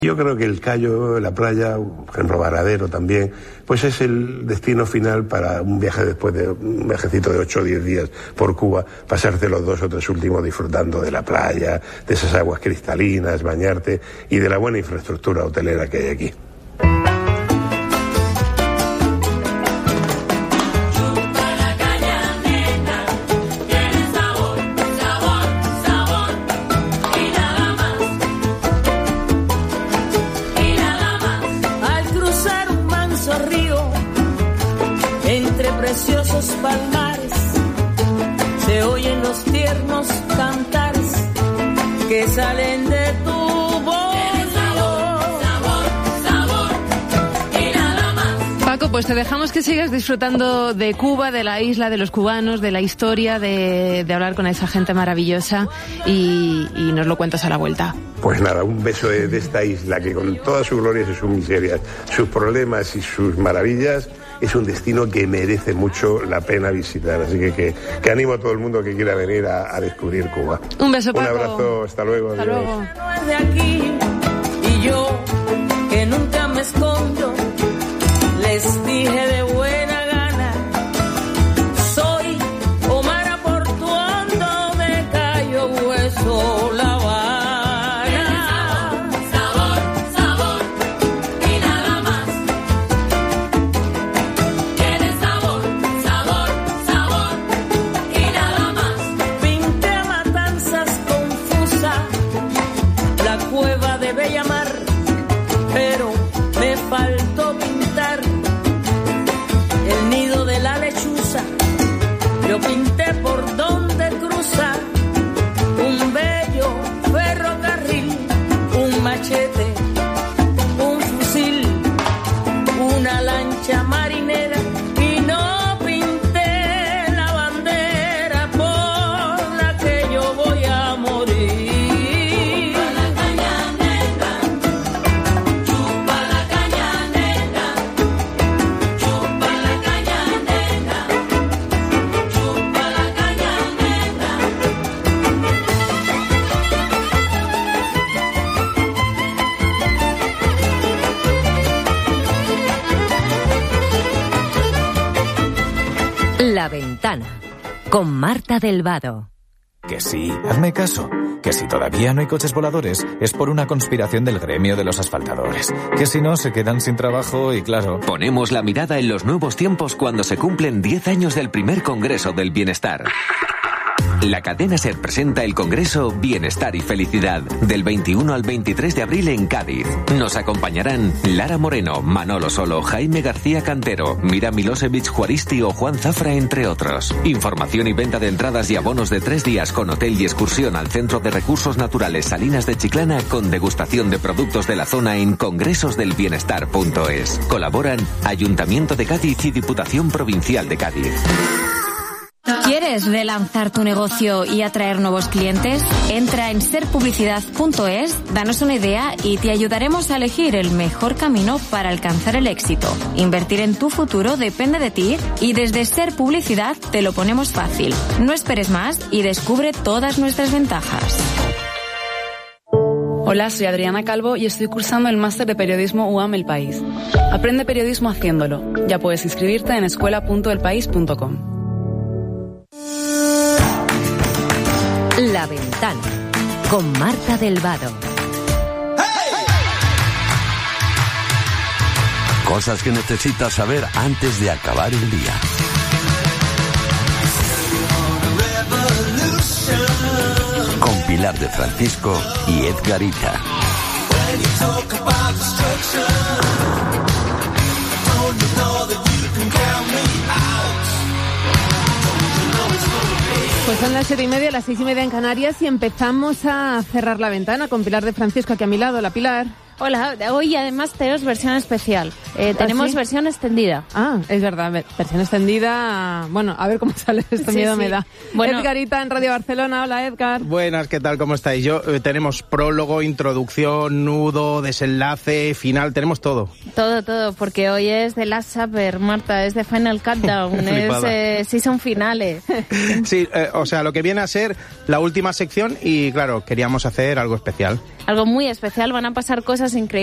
Yo creo que el Cayo, la playa, Genro Varadero también, pues es el destino final para un viaje después de un viajecito de 8 o 10 días por Cuba, pasarte los 2 o 3 últimos disfrutando de la playa, de esas aguas cristalinas, bañarte y de la buena infraestructura hotelera que hay aquí. Preciosos palmares, se oyen los tiernos cantares que salen de tu voz. Sabor, y nada más. Paco, pues te dejamos que sigas disfrutando de Cuba, de la isla, de los cubanos, de la historia, de hablar con esa gente maravillosa y nos lo cuentas a la vuelta. Pues nada, un beso de esta isla que con todas sus glorias y sus miserias, sus problemas y sus maravillas, es un destino que merece mucho la pena visitar. Así que animo a todo el mundo que quiera venir a descubrir Cuba. Un beso, Paco. Un abrazo, hasta luego. Hasta adiós. luego. No es de aquí, y yo, que nunca me escondo, les dije de buena gana, soy Omar Aportuondo de Cayo Hueso, La Habana. Sabor, y nada más. Tienes sabor, y nada más. Pinté a Matanzas confusa, la cueva de Bellamar, pero me faltó pintar el nido de la lechuza. Yo pinté por donde cruza un bello ferrocarril, un machete, un fusil, una lancha marinera, y no pinté la bandera por la que yo voy a morir. Chupa la caña negra, chupa la caña negra, chupa la caña negra, chupa la caña negra. La Ventana, con Marta del Vado. Que sí, hazme caso. Que si todavía no hay coches voladores es por una conspiración del gremio de los asfaltadores. Que si no, se quedan sin trabajo y claro... Ponemos la mirada en los nuevos tiempos cuando se cumplen 10 años del primer Congreso del Bienestar. La cadena SER presenta el Congreso Bienestar y Felicidad, del 21 al 23 de abril en Cádiz. Nos acompañarán Lara Moreno, Manolo Solo, Jaime García Cantero, Mira Milosevic Juaristi o Juan Zafra, entre otros. Información y venta de entradas y abonos de 3 días con hotel y excursión al Centro de Recursos Naturales Salinas de Chiclana con degustación de productos de la zona en congresosdelbienestar.es. Colaboran Ayuntamiento de Cádiz y Diputación Provincial de Cádiz. ¿Quieres relanzar tu negocio y atraer nuevos clientes? Entra en serpublicidad.es, danos una idea y te ayudaremos a elegir el mejor camino para alcanzar el éxito. Invertir en tu futuro depende de ti y desde Ser Publicidad te lo ponemos fácil. No esperes más y descubre todas nuestras ventajas. Hola, soy Adriana Calvo y estoy cursando el máster de periodismo UAM El País. Aprende periodismo haciéndolo. Ya puedes inscribirte en escuela.elpaís.com. La Ventana, con Marta del Vado. Cosas que necesitas saber antes de acabar el día. Con Pilar de Francisco y Edgarita. Pues son las 7:30, las 6:30 en Canarias y empezamos a cerrar la ventana con Pilar de Francisco aquí a mi lado. Hola, Pilar. Hola, hoy además tenemos versión especial. Tenemos versión extendida. Ah, es verdad, versión extendida. Bueno, a ver cómo sale esto, miedo me da. Bueno, Edgarita en Radio Barcelona. Hola, Edgar. Buenas, ¿qué tal? ¿Cómo estáis? Tenemos prólogo, introducción, nudo, desenlace, final, tenemos todo. Todo, porque hoy es de Last Supper, Marta, es de Final Countdown, es season finale. Sí, o sea, lo que viene a ser la última sección y, claro, queríamos hacer algo especial. algo muy especial, van a pasar cosas increíbles.